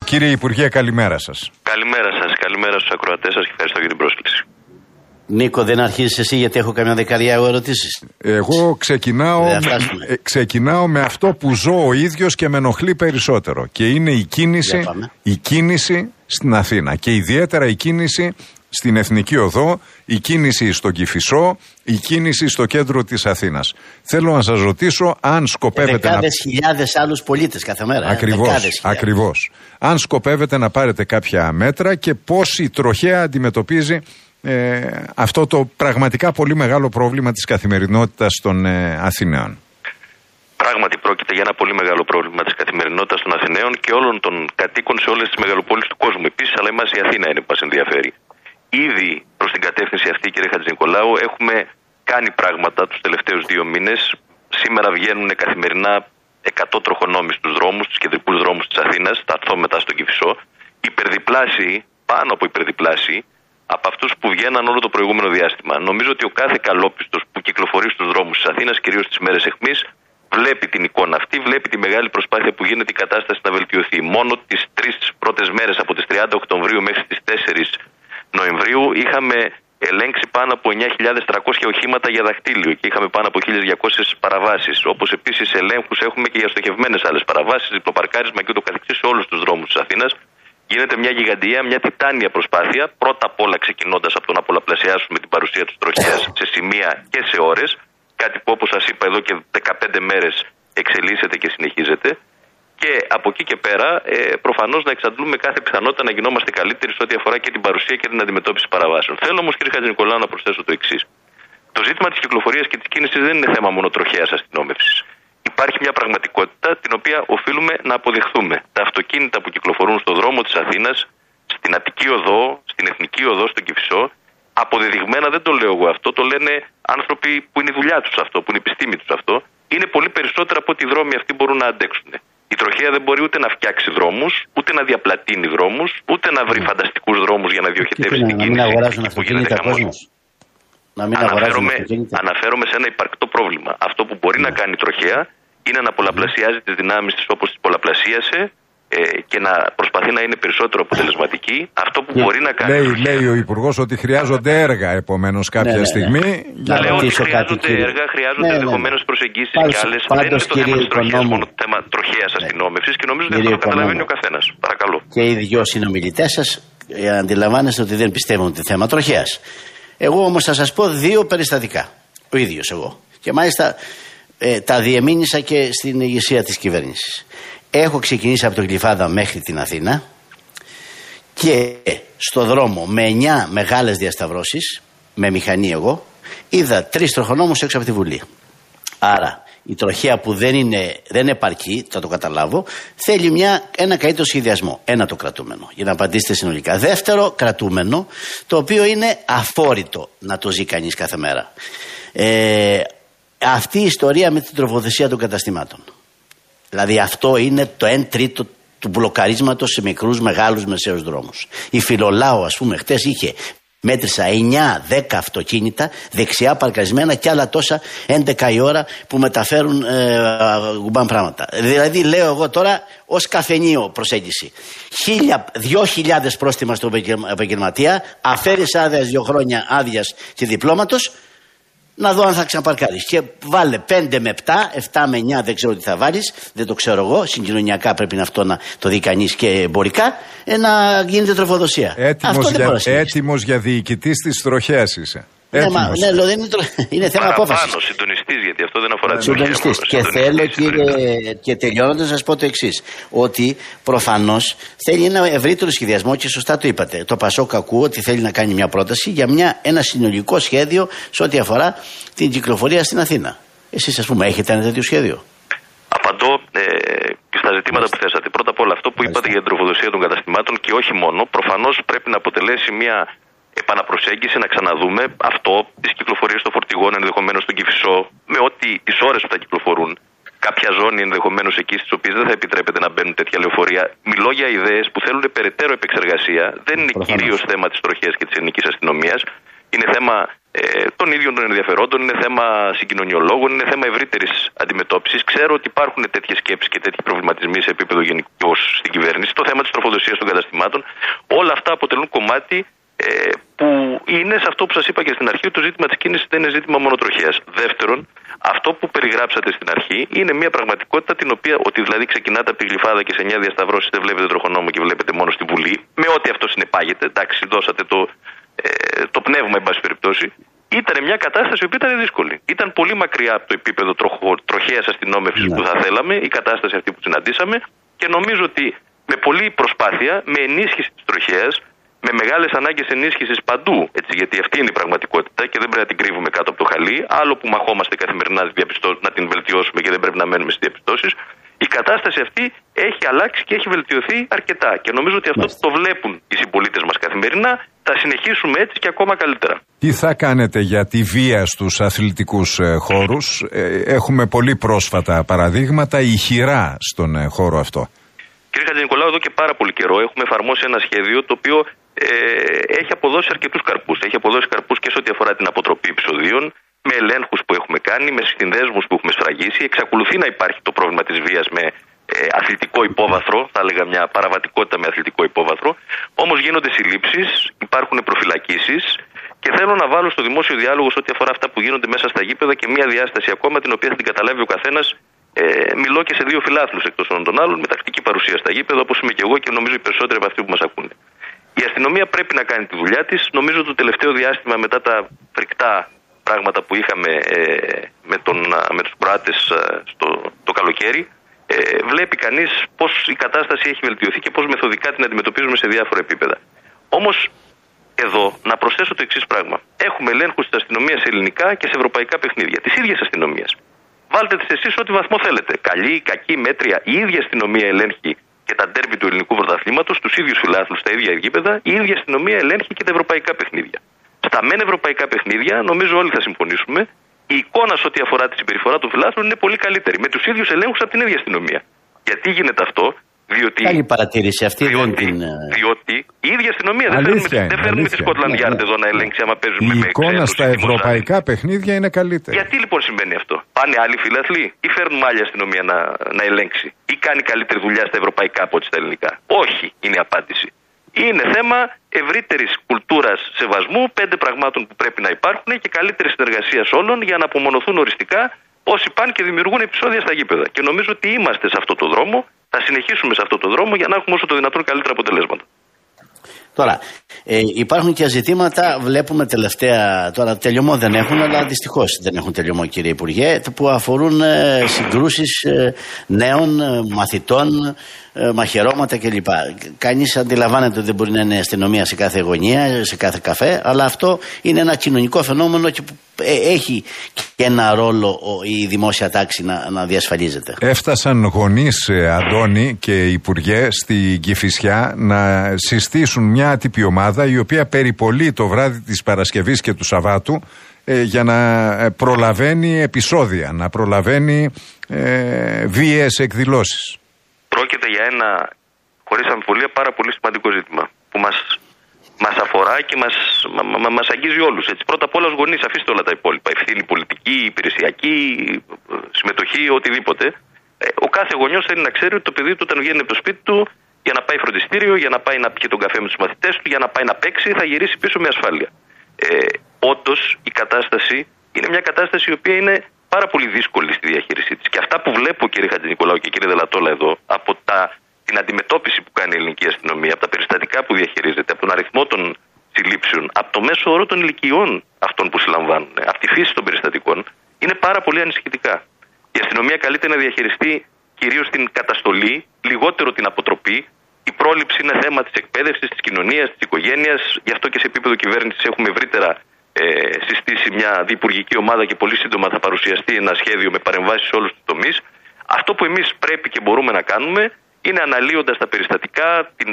Κύριε Υπουργέ, καλημέρα σας. Καλημέρα σας, καλημέρα στους ακροατές σας και ευχαριστώ για την πρόσκληση. Νίκο, δεν αρχίζεις εσύ γιατί έχω καμιά δεκαριά ερωτήσεις. Εγώ ξεκινάω με αυτό που ζω ο ίδιος και με ενοχλεί περισσότερο. Και είναι η κίνηση στην Αθήνα. Και ιδιαίτερα η κίνηση στην Εθνική Οδό, η κίνηση στον Κηφισό, η κίνηση στο κέντρο της Αθήνας. Θέλω να σας ρωτήσω αν σκοπεύετε δεκάδες χιλιάδες άλλους πολίτες κάθε μέρα. Ακριβώς. Αν σκοπεύετε να πάρετε κάποια μέτρα και πώς η τροχέα αντιμετωπίζει αυτό το πραγματικά πολύ μεγάλο πρόβλημα της καθημερινότητας των Αθηναίων. Πράγματι πρόκειται για ένα πολύ μεγάλο πρόβλημα της καθημερινότητας των Αθηναίων και όλων των κατοίκων σε όλες τις μεγαλοπόλεις του κόσμου επίσης, αλλά εμάς η Αθήνα είναι που μας ενδιαφέρει. Ήδη προς την κατεύθυνση αυτή, κύριε Χατζηνικολάου, έχουμε κάνει πράγματα τους τελευταίους 2 μήνες. Σήμερα βγαίνουν καθημερινά 100 τροχονόμοι στους δρόμους, στους κεντρικούς δρόμους της Αθήνας. Θα έρθω μετά στον Κηφισό. Υπερδιπλάσιοι, πάνω από υπερδιπλάσιοι, από αυτούς που βγαίναν όλο το προηγούμενο διάστημα. Νομίζω ότι ο κάθε καλόπιστος που κυκλοφορεί στους δρόμους της Αθήνας, κυρίως τις μέρες αιχμής, βλέπει την εικόνα αυτή, βλέπει τη μεγάλη προσπάθεια που γίνεται η κατάσταση να βελτιωθεί. Μόνο τις 3 πρώτες μέρες, από τις 30 Οκτωβρίου μέχρι τις 4 Νοεμβρίου, είχαμε ελέγξει πάνω από 9.300 οχήματα για δακτύλιο και είχαμε πάνω από 1.200 παραβάσεις. Όπως επίσης ελέγχους έχουμε και για στοχευμένες άλλες παραβάσεις, διπλοπαρκάρισμα και ούτω καθεξής σε όλους τους δρόμους της Αθήνας. Γίνεται μια γιγαντιαία, μια τιτάνια προσπάθεια, πρώτα απ' όλα ξεκινώντας από το να πολλαπλασιάσουμε την παρουσία της τροχέας σε σημεία και σε ώρες, κάτι που όπως σας είπα εδώ και 15 μέρες εξελίσσεται και συνεχίζεται. Και από εκεί και πέρα προφανώς να εξαντλούμε κάθε πιθανότητα να γινόμαστε καλύτεροι σε ό,τι αφορά και την παρουσία και την αντιμετώπιση παραβάσεων. Θέλω όμως, κύριε Χατζηνικολάου, να προσθέσω το εξής. Το ζήτημα της κυκλοφορίας και της κίνησης δεν είναι θέμα μόνο τροχαίας αστυνόμευσης. Υπάρχει μια πραγματικότητα την οποία οφείλουμε να αποδεχθούμε. Τα αυτοκίνητα που κυκλοφορούν στον δρόμο της Αθήνας, στην Αττική Οδό, στην Εθνική Οδό, στον Κηφισό, αποδεδειγμένα, δεν το λέω εγώ αυτό, το λένε άνθρωποι που είναι η δουλειά τους αυτό, που είναι η επιστήμη τους αυτό, είναι πολύ περισσότερα από ό,τι οι δρόμοι αυτοί μπορούν να αντέξουν. Η τροχέα δεν μπορεί ούτε να φτιάξει δρόμους, ούτε να διαπλατείνει δρόμους, ούτε να βρει φανταστικούς δρόμους για να διοχετεύσει την κίνηση. Να μην αγοράζουν αυτοκίνητα κόσμος. Αναφέρομαι σε ένα υπαρκτό πρόβλημα. Αυτό που μπορεί να κάνει η τροχέα είναι να πολλαπλασιάζει τις δυνάμεις της όπως τις πολλαπλασίασε και να προσπαθεί να είναι περισσότερο αποτελεσματική. Αυτό που μπορεί να κάνει. Λέει ο Υπουργός ότι χρειάζονται έργα, επομένως, κάποια στιγμή. Λέω ότι χρειάζονται έργα, χρειάζονται ενδεχομένως προσεγγίσεις και άλλες. Δεν είναι το θέμα της τροχέας μόνο το θέμα τροχαίας αστυνόμευσης και νομίζω ότι αυτό το καταλαβαίνει ο καθένας. Παρακαλώ. Και οι 2 συνομιλητές σας αντιλαμβάνεστε ότι δεν πιστεύουν ότι θέμα τροχαίας. Εγώ όμως θα σας πω 2 περιστατικά. Ο ίδιος εγώ. Και μάλιστα τα διεμήνυσα και στην ηγεσία της κυβέρνησης. Έχω ξεκινήσει από τον Γλυφάδα μέχρι την Αθήνα και στο δρόμο με 9 μεγάλες διασταυρώσεις, με μηχανή εγώ, είδα 3 τροχονόμους έξω από τη Βουλή. Άρα η τροχέα που δεν επαρκεί, θα το καταλάβω, θέλει ένα καλύτερο σχεδιασμό. Ένα το κρατούμενο, για να απαντήσετε συνολικά. Δεύτερο κρατούμενο, το οποίο είναι αφόρητο να το ζει κανείς κάθε μέρα. Αυτή η ιστορία με την τροφοδοσία των καταστημάτων. Δηλαδή αυτό είναι το 1/3 του μπλοκαρίσματος σε μικρούς, μεγάλους, μεσαίους δρόμους. Η Φιλολάου, ας πούμε, χτες είχε, μέτρησα 9-10 αυτοκίνητα δεξιά παρκαρισμένα και άλλα τόσα 11 η ώρα που μεταφέρουν γουμπάν πράγματα. Δηλαδή λέω εγώ τώρα ως καφενείο προσέγγιση. 2.000 πρόστιμα στον επαγγελματία, αφαίρεις άδειας 2 χρόνια άδειας και διπλώματος, να δω αν θα ξαναπαρκάρεις. Και βάλε 5 με 7 με 9, δεν ξέρω τι θα βάλεις, δεν το ξέρω εγώ. Συγκοινωνιακά πρέπει να αυτό να το δει κανείς και εμπορικά, να γίνεται τροφοδοσία. Έτοιμος για διοικητής της τροχέας είσαι. Είναι θέμα απόφασης. Συντονιστής, γιατί αυτό δεν αφορά την τροχέα. Και θέλω, κύριε, και τελειώνοντας να σας πω το εξής, ότι προφανώς θέλει ένα ευρύτερο σχεδιασμό και σωστά το είπατε. Το Πασόκ ακούω ότι θέλει να κάνει μια πρόταση για ένα συνολικό σχέδιο σε ό,τι αφορά την κυκλοφορία στην Αθήνα. Εσείς, ας πούμε, έχετε ένα τέτοιο σχέδιο? Απαντώ στα ζητήματα που θέσατε. Πρώτα απ' όλα, αυτό που είπατε για την τροφοδοσία των καταστημάτων και όχι μόνο, προφανώς πρέπει να αποτελέσει μια επαναπροσέγγιση, να ξαναδούμε αυτό της κυκλοφορίας των φορτηγών, ενδεχομένως στον Κηφισό, με ό,τι τις ώρες που θα κυκλοφορούν. Κάποια ζώνη ενδεχομένως εκεί στις οποίες δεν θα επιτρέπεται να μπαίνουν τέτοια λεωφορεία. Μιλώ για ιδέες που θέλουν περαιτέρω επεξεργασία. Δεν είναι κυρίως θέμα της τροχέας και της ελληνικής αστυνομίας. Είναι θέμα των ίδιων των ενδιαφερόντων, είναι θέμα συγκοινωνιολόγων, είναι θέμα ευρύτερης αντιμετώπισης. Ξέρω ότι υπάρχουν τέτοιες σκέψεις και τέτοιοι προβληματισμοί σε επίπεδο γενικώ στην κυβέρνηση. Το θέμα της τροφοδοσίας των καταστημάτων, όλα αυτά αποτελούν κομμάτι που είναι σε αυτό που σας είπα και στην αρχή, το ζήτημα της κίνησης δεν είναι ζήτημα μόνο τροχέας. Δεύτερον, αυτό που περιγράψατε στην αρχή είναι μια πραγματικότητα την οποία, ότι δηλαδή ξεκινάτε από τη Γλυφάδα και σε 9 διασταυρώσεις δεν βλέπετε τροχονόμο και βλέπετε μόνο στη Βουλή, με ό,τι αυτό συνεπάγεται, εντάξει, δώσατε το πνεύμα, εν πάση περιπτώσει. Ήταν μια κατάσταση που ήταν δύσκολη. Ήταν πολύ μακριά από το επίπεδο τροχέας αστυνόμευσης που θα θέλαμε, η κατάσταση αυτή που συναντήσαμε, και νομίζω ότι με πολλή προσπάθεια, με ενίσχυση της τροχέας, με μεγάλες ανάγκες ενίσχυσης παντού, έτσι, γιατί αυτή είναι η πραγματικότητα και δεν πρέπει να την κρύβουμε κάτω από το χαλί, άλλο που μαχόμαστε καθημερινά να την βελτιώσουμε και δεν πρέπει να μένουμε στις διαπιστώσεις. Η κατάσταση αυτή έχει αλλάξει και έχει βελτιωθεί αρκετά και νομίζω ότι αυτό το βλέπουν οι συμπολίτες μας καθημερινά. Θα συνεχίσουμε έτσι και ακόμα καλύτερα. Τι θα κάνετε για τη βία στους αθλητικούς χώρους? Έχουμε πολύ πρόσφατα παραδείγματα ηχηρά στον χώρο αυτό. Κύριε Χατζηνικολάου, εδώ και πάρα πολύ καιρό έχουμε εφαρμόσει ένα σχέδιο το οποίο έχει αποδώσει αρκετούς καρπούς. Έχει αποδώσει καρπούς και σε ό,τι αφορά την αποτροπή επεισοδίων, με ελέγχους που έχουμε κάνει, με συνδέσμους που έχουμε σφραγίσει. Εξακολουθεί να υπάρχει το πρόβλημα της βίας με αθλητικό υπόβαθρο, θα έλεγα μια παραβατικότητα με αθλητικό υπόβαθρο. Όμως γίνονται συλλήψεις, υπάρχουν προφυλακίσεις και θέλω να βάλω στο δημόσιο διάλογο σε ό,τι αφορά αυτά που γίνονται μέσα στα γήπεδα και μια διάσταση ακόμα την οποία θα την καταλάβει ο καθένας. Μιλώ και σε 2 φιλάθλους εκτός των άλλων, με τακτική παρουσία στα γήπεδα, όπως είμαι και εγώ και νομίζω οι περισσότεροι από αυτοί που μας ακούνε. Η αστυνομία πρέπει να κάνει τη δουλειά της. Νομίζω το τελευταίο διάστημα, μετά τα φρικτά πράγματα που είχαμε με τους Κροάτες το καλοκαίρι, βλέπει κανείς πώς η κατάσταση έχει βελτιωθεί και πώς μεθοδικά την αντιμετωπίζουμε σε διάφορα επίπεδα. Όμως, εδώ να προσθέσω το εξής πράγμα. Έχουμε ελέγχους της αστυνομίας σε ελληνικά και σε ευρωπαϊκά παιχνίδια, της ίδιας αστυνομίας. Βάλτε τις εσείς ό,τι βαθμό θέλετε. Καλή, κακή, μέτρια. Η ίδια αστυνομία ελέγχει και τα ντέρμπι του ελληνικού πρωταθλήματος, τους ίδιους φιλάθλους, στα ίδια γήπεδα. Η ίδια αστυνομία ελέγχει και τα ευρωπαϊκά παιχνίδια. Στα μεν ευρωπαϊκά παιχνίδια, νομίζω όλοι θα συμφωνήσουμε, η εικόνα σε ό,τι αφορά τη συμπεριφορά των φιλάθλων είναι πολύ καλύτερη. Με τους ίδιους ελέγχους από την ίδια αστυνομία. Γιατί γίνεται αυτό? Καλή παρατήρηση αυτή. Διότι η ίδια αστυνομία δεν φέρνουμε τη Scotland Yard εδώ να ελέγξει άμα παίζουμε με. Η εικόνα στα ευρωπαϊκά παιχνίδια είναι καλύτερη. Γιατί λοιπόν συμβαίνει αυτό? Πάνε άλλοι φιλαθλοί ή φέρνουμε άλλη αστυνομία να ελέγξει? Ή κάνει καλύτερη δουλειά στα ευρωπαϊκά από ό,τι στα ελληνικά? Όχι, είναι η απάντηση. Είναι θέμα ευρύτερης κουλτούρας σεβασμού, 5 πραγμάτων που πρέπει να υπάρχουν και καλύτερη συνεργασία όλων για να απομονωθούν οριστικά όσοι πάνε και δημιουργούν επεισόδια στα γήπεδα. Και νομίζω ότι είμαστε σε αυτό το δρόμο, θα συνεχίσουμε σε αυτό το δρόμο για να έχουμε όσο το δυνατόν καλύτερα αποτελέσματα. Τώρα, υπάρχουν και ζητήματα, βλέπουμε τελευταία, τώρα τελειωμό δεν έχουν, αλλά δυστυχώς δεν έχουν τελειωμό, κύριε Υπουργέ, που αφορούν συγκρούσεις νέων, μαθητών, μαχαιρώματα κλπ. Κανείς αντιλαμβάνεται ότι δεν μπορεί να είναι αστυνομία σε κάθε γωνία, σε κάθε καφέ, αλλά αυτό είναι ένα κοινωνικό φαινόμενο και έχει και ένα ρόλο η δημόσια τάξη να διασφαλίζεται. Έφτασαν γονείς, Αντώνη και Υπουργέ, στη Κηφισιά να συστήσουν μια άτυπη ομάδα η οποία περιπολεί το βράδυ της Παρασκευής και του Σαββάτου για να προλαβαίνει επεισόδια, να προλαβαίνει βίαιες εκδηλώσεις. Πρόκειται για ένα, χωρίς αμφιβολία, πάρα πολύ σημαντικό ζήτημα που μας αφορά και μας αγγίζει όλους. Έτσι. Πρώτα απ' όλα ως γονείς, αφήστε όλα τα υπόλοιπα. Ευθύνη πολιτική, υπηρεσιακή, συμμετοχή, οτιδήποτε. Ο κάθε γονιός θέλει να ξέρει ότι το παιδί του όταν βγαίνει από το σπίτι του για να πάει φροντιστήριο, για να πάει να πιει τον καφέ με τους μαθητές του, για να πάει να παίξει, θα γυρίσει πίσω με ασφάλεια. Όντως η κατάσταση είναι μια κατάσταση η οποία είναι πάρα πολύ δύσκολη στη διαχείρισή της. Και αυτά που βλέπω, κύριε Χατζηνικολάου και κύριε Δελατόλα, εδώ, από την αντιμετώπιση που κάνει η ελληνική αστυνομία, από τα περιστατικά που διαχειρίζεται, από τον αριθμό των συλλήψεων, από το μέσο όρο των ηλικιών αυτών που συλλαμβάνουν, από τη φύση των περιστατικών, είναι πάρα πολύ ανησυχητικά. Η αστυνομία καλείται να διαχειριστεί κυρίως την καταστολή, λιγότερο την αποτροπή. Η πρόληψη είναι θέμα της εκπαίδευσης, της κοινωνίας, της οικογένειας. Γι' αυτό και σε επίπεδο κυβέρνησης έχουμε ευρύτερα συστήσει μια διυπουργική ομάδα και πολύ σύντομα θα παρουσιαστεί ένα σχέδιο με παρεμβάσεις σε όλους τους τομείς. Αυτό που εμείς πρέπει και μπορούμε να κάνουμε είναι, αναλύοντας τα περιστατικά,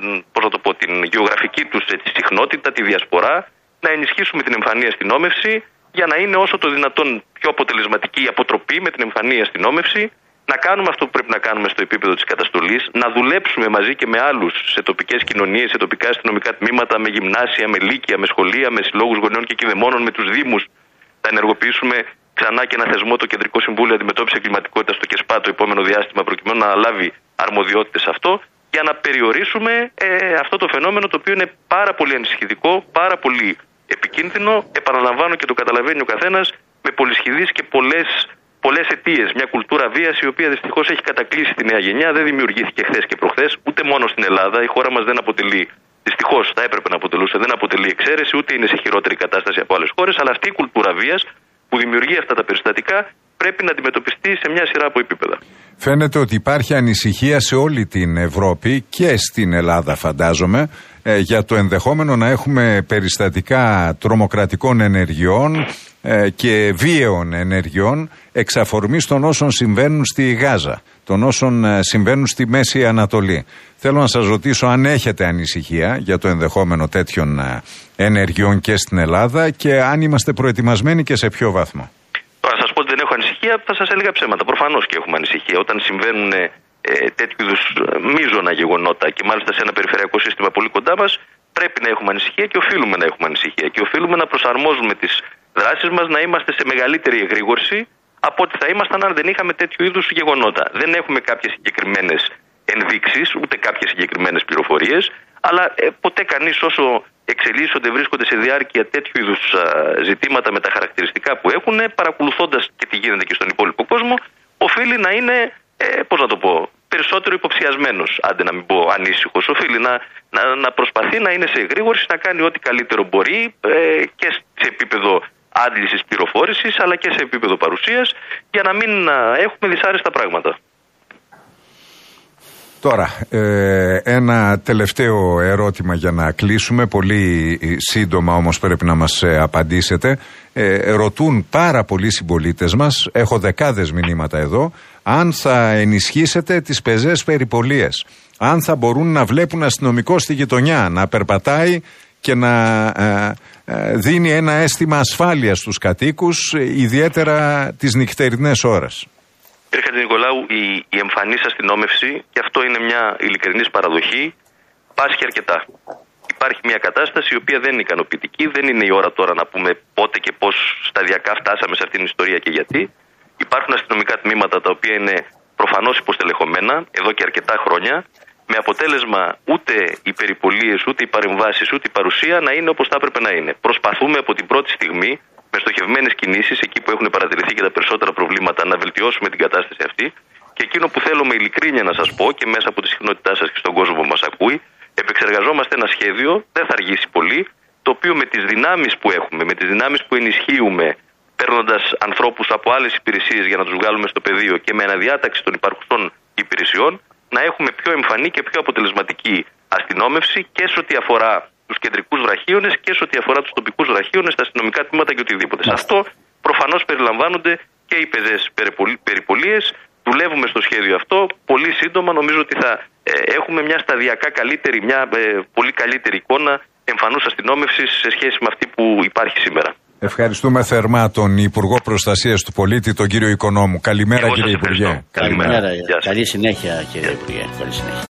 την γεωγραφική τους συχνότητα, τη διασπορά, να ενισχύσουμε την εμφανή αστυνόμευση για να είναι όσο το δυνατόν πιο αποτελεσματική η αποτροπή με την εμφανή αστυνόμευση, να κάνουμε αυτό που πρέπει να κάνουμε στο επίπεδο της καταστολής, να δουλέψουμε μαζί και με άλλους σε τοπικές κοινωνίες, σε τοπικά αστυνομικά τμήματα, με γυμνάσια, με λύκεια, με σχολεία, με συλλόγους γονιών και κηδεμόνων, με τους δήμους. Θα ενεργοποιήσουμε ξανά και ένα θεσμό, το Κεντρικό Συμβούλιο Αντιμετώπισης Εγκληματικότητας, το ΚΕΣΠΑ, το επόμενο διάστημα, προκειμένου να αναλάβει αρμοδιότητες σε αυτό, για να περιορίσουμε αυτό το φαινόμενο, το οποίο είναι πάρα πολύ ανησυχητικό, πάρα πολύ επικίνδυνο. Επαναλαμβάνω και το καταλαβαίνει ο καθένας, με πολυσχηδείς και πολλές αιτίες. Μια κουλτούρα βίας, η οποία δυστυχώς έχει κατακλείσει τη νέα γενιά, δεν δημιουργήθηκε χθες και προχθές, ούτε μόνο στην Ελλάδα. Η χώρα μας δεν αποτελεί, δυστυχώς θα έπρεπε να αποτελούσε, δεν αποτελεί εξαίρεση, ούτε είναι σε χειρότερη κατάσταση από άλλες χώρες. Αλλά αυτή η κουλτούρα βίας που δημιουργεί αυτά τα περιστατικά πρέπει να αντιμετωπιστεί σε μια σειρά από επίπεδα. Φαίνεται ότι υπάρχει ανησυχία σε όλη την Ευρώπη και στην Ελλάδα, φαντάζομαι, για το ενδεχόμενο να έχουμε περιστατικά τρομοκρατικών ενεργειών και βίαιων ενεργειών εξ αφορμής των όσων συμβαίνουν στη Γάζα, των όσων συμβαίνουν στη Μέση Ανατολή. Θέλω να σας ρωτήσω αν έχετε ανησυχία για το ενδεχόμενο τέτοιων ενεργειών και στην Ελλάδα και αν είμαστε προετοιμασμένοι και σε ποιο βαθμό. Να σας πω ότι δεν έχω ανησυχία, θα σας έλεγα ψέματα. Προφανώς και έχουμε ανησυχία. Όταν συμβαίνουν τέτοιου είδους μείζωνα γεγονότα και μάλιστα σε ένα περιφερειακό σύστημα πολύ κοντά μας, πρέπει να έχουμε ανησυχία και οφείλουμε να έχουμε ανησυχία. Και οφείλουμε να προσαρμόζουμε τις δράσεις μας, να είμαστε σε μεγαλύτερη εγρήγορση από ό,τι θα ήμασταν αν δεν είχαμε τέτοιου είδους γεγονότα. Δεν έχουμε κάποιες συγκεκριμένες ενδείξεις, ούτε κάποιες συγκεκριμένες πληροφορίες, αλλά ποτέ κανείς, όσο εξελίσσονται, βρίσκονται σε διάρκεια τέτοιου είδους ζητήματα με τα χαρακτηριστικά που έχουν, παρακολουθώντας και τι γίνεται και στον υπόλοιπο κόσμο, οφείλει να είναι, περισσότερο υποψιασμένος, άντε να μην πω ανήσυχος. Οφείλει να προσπαθεί να είναι σε εγρήγορση, να κάνει ό,τι καλύτερο μπορεί και σε επίπεδο άντλησης πληροφόρησης, αλλά και σε επίπεδο παρουσίας, για να μην έχουμε δυσάρεστα πράγματα. Τώρα, ένα τελευταίο ερώτημα για να κλείσουμε, πολύ σύντομα όμως πρέπει να μας απαντήσετε. Ρωτούν πάρα πολλοί συμπολίτες μας, έχω δεκάδες μηνύματα εδώ, αν θα ενισχύσετε τις πεζές περιπολίες, αν θα μπορούν να βλέπουν αστυνομικό στη γειτονιά, να περπατάει και να δίνει ένα αίσθημα ασφάλειας στους κατοίκους, ιδιαίτερα τις νυχτερινές ώρες. Κύριε Χατζηνικολάου, η εμφανής αστυνόμευση, και αυτό είναι μια ειλικρινής παραδοχή, πάσχει αρκετά. Υπάρχει μια κατάσταση η οποία δεν είναι ικανοποιητική, δεν είναι η ώρα τώρα να πούμε πότε και πώς σταδιακά φτάσαμε σε αυτήν την ιστορία και γιατί. Υπάρχουν αστυνομικά τμήματα τα οποία είναι προφανώς υποστελεχωμένα εδώ και αρκετά χρόνια, με αποτέλεσμα ούτε οι περιπολίες, ούτε οι παρεμβάσεις, ούτε η παρουσία να είναι όπως θα έπρεπε να είναι. Προσπαθούμε από την πρώτη στιγμή, με στοχευμένες κινήσεις, εκεί που έχουν παρατηρηθεί και τα περισσότερα προβλήματα, να βελτιώσουμε την κατάσταση αυτή. Και εκείνο που θέλω με ειλικρίνεια να σας πω και μέσα από τη συχνότητά σας και στον κόσμο που μας ακούει, επεξεργαζόμαστε ένα σχέδιο, δεν θα αργήσει πολύ, το οποίο με τις δυνάμεις που έχουμε, με τις δυνάμεις που ενισχύουμε, παίρνοντας ανθρώπους από άλλες υπηρεσίες για να τους βγάλουμε στο πεδίο και με αναδιάταξη των υπάρχουσων υπηρεσιών, να έχουμε πιο εμφανή και πιο αποτελεσματική αστυνόμευση και σε ό,τι αφορά τους κεντρικούς βραχίονες και σε ό,τι αφορά τους τοπικούς βραχίονες, τα αστυνομικά τμήματα και οτιδήποτε. Σε αυτό προφανώς περιλαμβάνονται και οι πεζές περιπολίες. Δουλεύουμε στο σχέδιο αυτό. Πολύ σύντομα νομίζω ότι θα έχουμε μια σταδιακά καλύτερη, μια πολύ καλύτερη εικόνα εμφανούς αστυνόμευσης σε σχέση με αυτή που υπάρχει σήμερα. Ευχαριστούμε θερμά τον Υπουργό Προστασίας του Πολίτη, τον κύριο Οικονόμου. Καλημέρα, κύριε Υπουργέ. Καλημέρα. Καλή συνέχεια, κύριε Υπουργέ. Καλή συνέχεια.